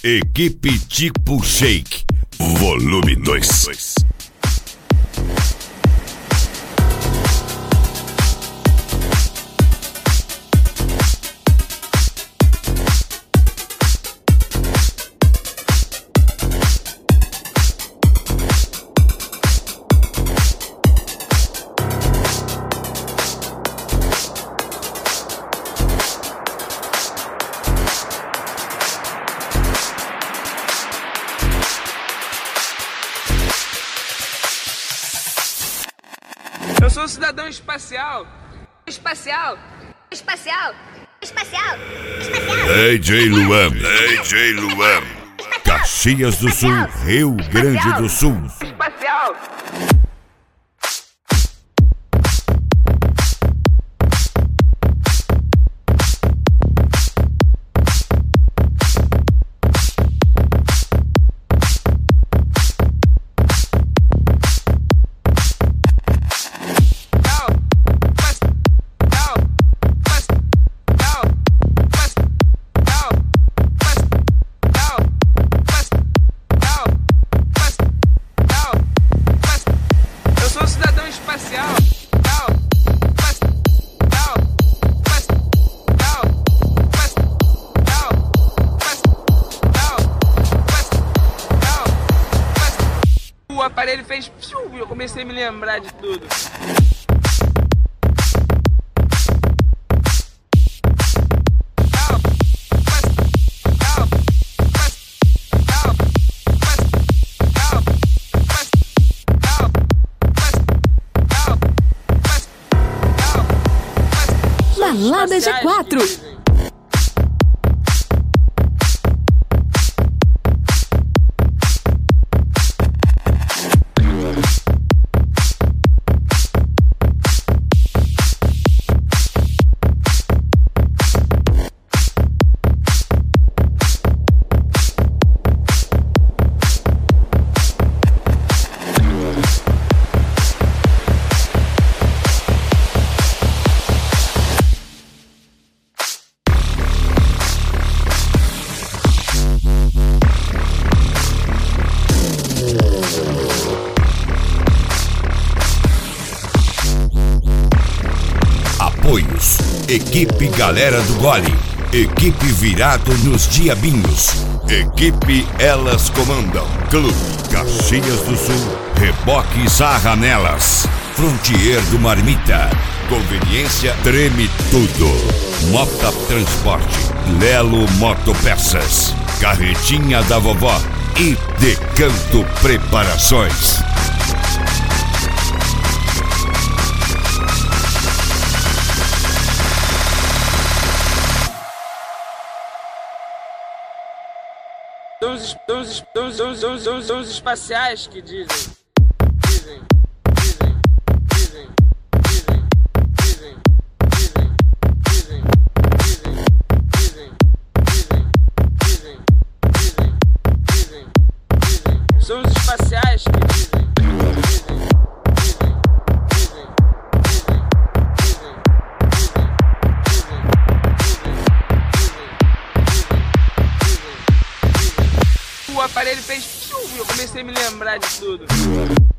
Equipe Tipo Shake, volume 2. Eu sou um cidadão espacial. Espacial. DJ Luan, Caxias do Sul, Rio Grande do Sul. Espacial. O aparelho fez piu, e eu comecei a me lembrar de tudo. Balada G4. Apoios: Equipe Galera do Gole, Equipe Virado nos Diabinhos, Equipe Elas Comandam, Clube Caxias do Sul, Reboque Sarra Nelas, Frontier do Marmita, Conveniência Treme Tudo, Mota Transporte, Lelo Motopeças, Carretinha da Vovó e Decanto Preparações. São os espaciais que dizem. São os espaciais que dizem. O aparelho fez piu, e eu comecei a me lembrar de tudo.